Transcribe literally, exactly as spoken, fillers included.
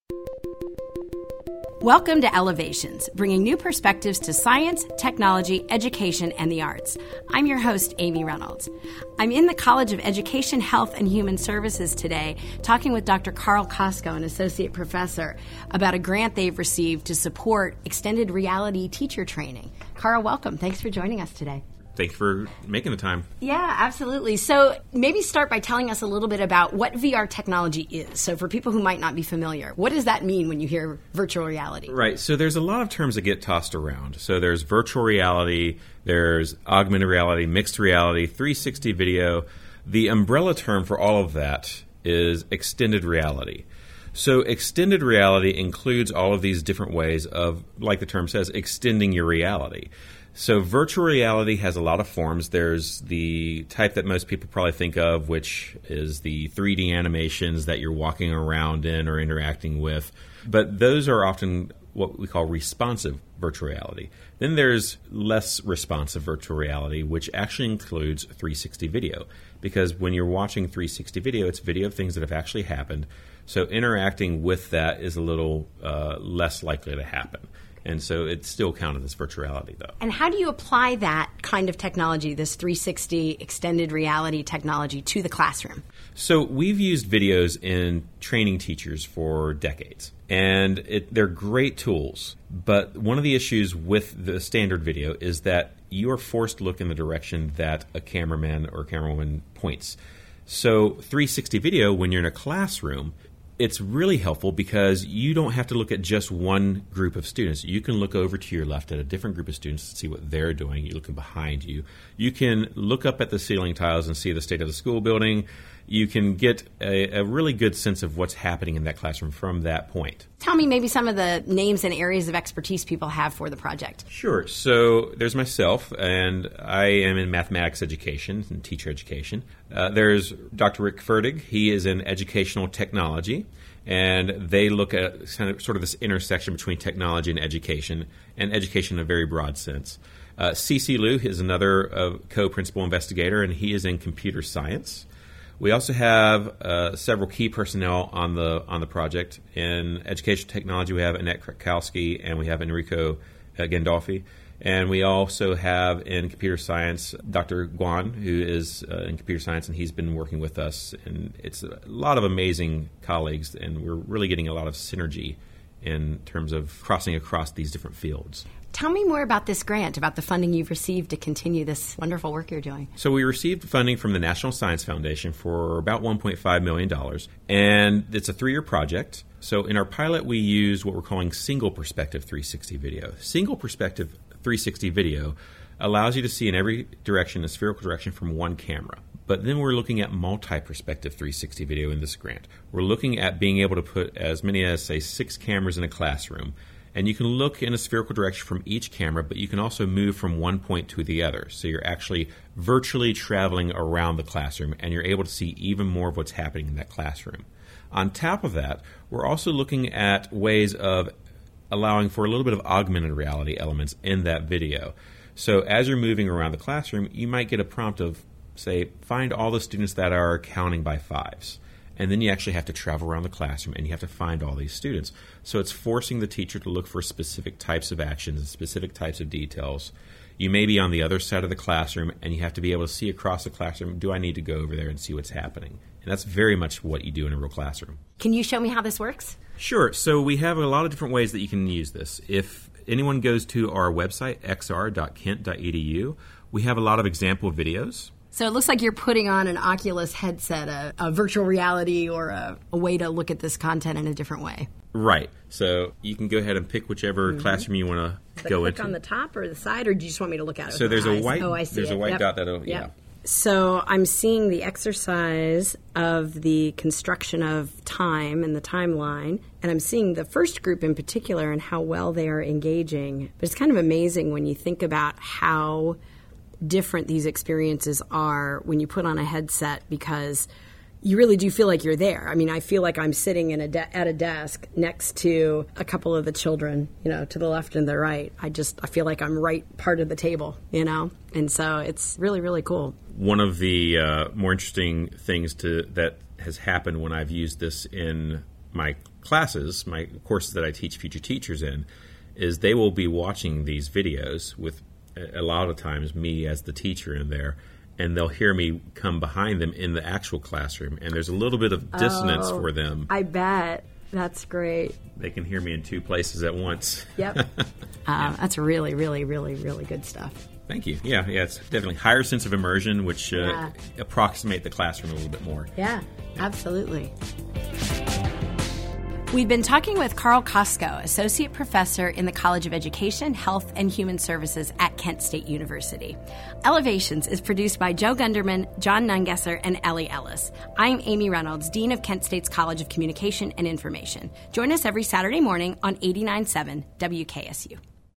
Welcome to Elevations, bringing new perspectives to science, technology, education, and the arts. I'm your host, Amy Reynolds. I'm in the College of Education, Health, and Human Services today, talking with Doctor Carl Kosko, an associate professor, about a grant they've received to support extended reality teacher training. Carl, welcome. Thanks for joining us today. Thank you for making the time. Yeah, absolutely. So maybe start by telling us a little bit about what V R technology is. So for people who might not be familiar, what does that mean when you hear virtual reality? Right. So there's a lot of terms that get tossed around. So there's virtual reality, there's augmented reality, mixed reality, three sixty video. The umbrella term for all of that is extended reality. So extended reality includes all of these different ways of, like the term says, extending your reality. So virtual reality has a lot of forms. There's the type that most people probably think of, which is the three D animations that you're walking around in or interacting with. But those are often what we call responsive virtual reality. Then there's less responsive virtual reality, which actually includes three sixty video. Because when you're watching three sixty video, it's video of things that have actually happened. So interacting with that is a little uh, less likely to happen. And so it's still counted as virtual reality, though. And how do you apply that kind of technology, this three sixty extended reality technology, to the classroom? So we've used videos in training teachers for decades. And it, they're great tools. But one of the issues with the standard video is that you are forced to look in the direction that a cameraman or camerawoman points. So three sixty video, when you're in a classroom, it's really helpful because you don't have to look at just one group of students. You can look over to your left at a different group of students to see what they're doing. You're looking behind you. You can look up at the ceiling tiles and see the state of the school building. You can get a, a really good sense of what's happening in that classroom from that point. Tell me maybe some of the names and areas of expertise people have for the project. Sure. So there's myself, and I am in mathematics education and teacher education. Uh, there's Doctor Rick Ferdig. He is in educational technology, and they look at kind of, sort of this intersection between technology and education, and education in a very broad sense. Uh, Cece Liu is another uh, co-principal investigator, and he is in computer science. We also have uh, several key personnel on the on the project. In education technology, we have Annette Krakowski and we have Enrico uh, Gandolfi. And we also have in computer science Doctor Guan, who is uh, in computer science, and he's been working with us. And it's a lot of amazing colleagues, and we're really getting a lot of synergy in terms of crossing across these different fields. Tell me more about this grant, about the funding you've received to continue this wonderful work you're doing. So we received funding from the National Science Foundation for about one point five million dollars, and it's a three-year project. So in our pilot, we use what we're calling single perspective three sixty video. Single perspective three sixty video allows you to see in every direction, a spherical direction, from one camera. But then we're looking at multi-perspective three sixty video in this grant. We're looking at being able to put as many as, say, six cameras in a classroom. And you can look in a spherical direction from each camera, but you can also move from one point to the other. So you're actually virtually traveling around the classroom, and you're able to see even more of what's happening in that classroom. On top of that, we're also looking at ways of allowing for a little bit of augmented reality elements in that video. So as you're moving around the classroom, you might get a prompt of, say, find all the students that are counting by fives. And then you actually have to travel around the classroom and you have to find all these students. So it's forcing the teacher to look for specific types of actions and specific types of details. You may be on the other side of the classroom and you have to be able to see across the classroom, do I need to go over there and see what's happening? And that's very much what you do in a real classroom. Can you show me how this works? Sure. So we have a lot of different ways that you can use this. If anyone goes to our website, x r dot kent dot e d u, we have a lot of example videos. So it looks like you're putting on an Oculus headset, a, a virtual reality, or a, a way to look at this content in a different way. Right. So you can go ahead and pick whichever mm-hmm. classroom you want to go click into. on the top or the side, or do you just want me to look at it? So there's eyes? a white. Oh, I see There's it. a white yep. dot that'll. Yep. Yeah. So I'm seeing the exercise of the construction of time and the timeline, and I'm seeing the first group in particular and how well they are engaging. But it's kind of amazing when you think about how different these experiences are when you put on a headset, because you really do feel like you're there. I mean, I feel like I'm sitting in a de- at a desk next to a couple of the children, you know, to the left and the right. I just, I feel like I'm right part of the table, you know? And so it's really, really cool. One of the uh, more interesting things to that has happened when I've used this in my classes, my courses that I teach future teachers in, is they will be watching these videos with a lot of times me as the teacher in there, and they'll hear me come behind them in the actual classroom, and there's a little bit of dissonance Oh, for them. I bet. That's great. They can hear me in two places at once. Yep. uh, that's really, really, really, really good stuff. Thank you. Yeah, yeah, it's definitely higher sense of immersion, which uh, Yeah. approximate the classroom a little bit more. Yeah, absolutely. We've been talking with Carl Kosko, Associate Professor in the College of Education, Health, and Human Services at Kent State University. Elevations is produced by Joe Gunderman, John Nungesser, and Ellie Ellis. I'm Amy Reynolds, Dean of Kent State's College of Communication and Information. Join us every Saturday morning on eighty-nine point seven W K S U.